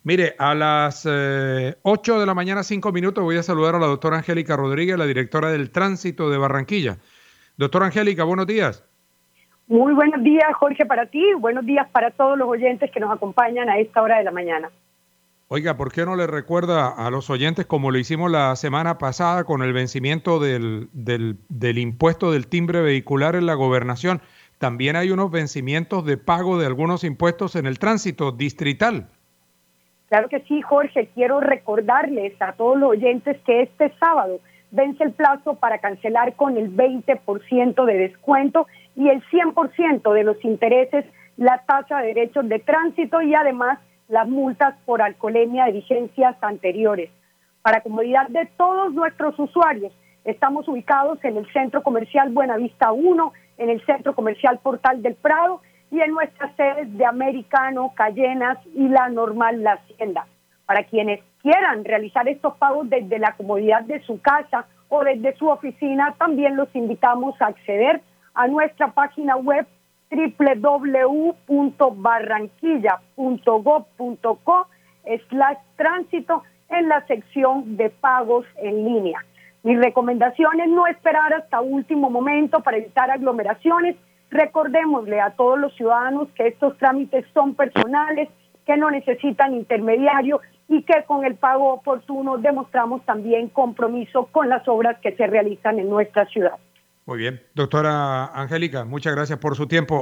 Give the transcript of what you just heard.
Mire, a las 8 de la mañana, 5 minutos, voy a saludar a la doctora Angélica Rodríguez, la directora del Tránsito de Barranquilla. Doctora Angélica, buenos días. Muy buenos días, Jorge, para ti. Buenos días para todos los oyentes que nos acompañan a esta hora de la mañana. Oiga, ¿por qué no le recuerda a los oyentes, como lo hicimos la semana pasada con el vencimiento del impuesto del timbre vehicular en la gobernación? También hay unos vencimientos de pago de algunos impuestos en el tránsito distrital. Claro que sí, Jorge. Quiero recordarles a todos los oyentes que este sábado vence el plazo para cancelar con el 20% de descuento y el 100% de los intereses la tasa de derechos de tránsito y además las multas por alcoholemia de vigencias anteriores. Para comodidad de todos nuestros usuarios, estamos ubicados en el Centro Comercial Buenavista 1, en el Centro Comercial Portal del Prado y en nuestras sedes de Americano, Cayenas y la Normal La Hacienda. Para quienes quieran realizar estos pagos desde la comodidad de su casa o desde su oficina, también los invitamos a acceder a nuestra página web www.barranquilla.gov.co/tránsito en la sección de pagos en línea. Mi recomendación es no esperar hasta último momento para evitar aglomeraciones. Recordémosle a todos los ciudadanos que estos trámites son personales, que no necesitan intermediario y que con el pago oportuno demostramos también compromiso con las obras que se realizan en nuestra ciudad. Muy bien. Doctora Angélica, muchas gracias por su tiempo.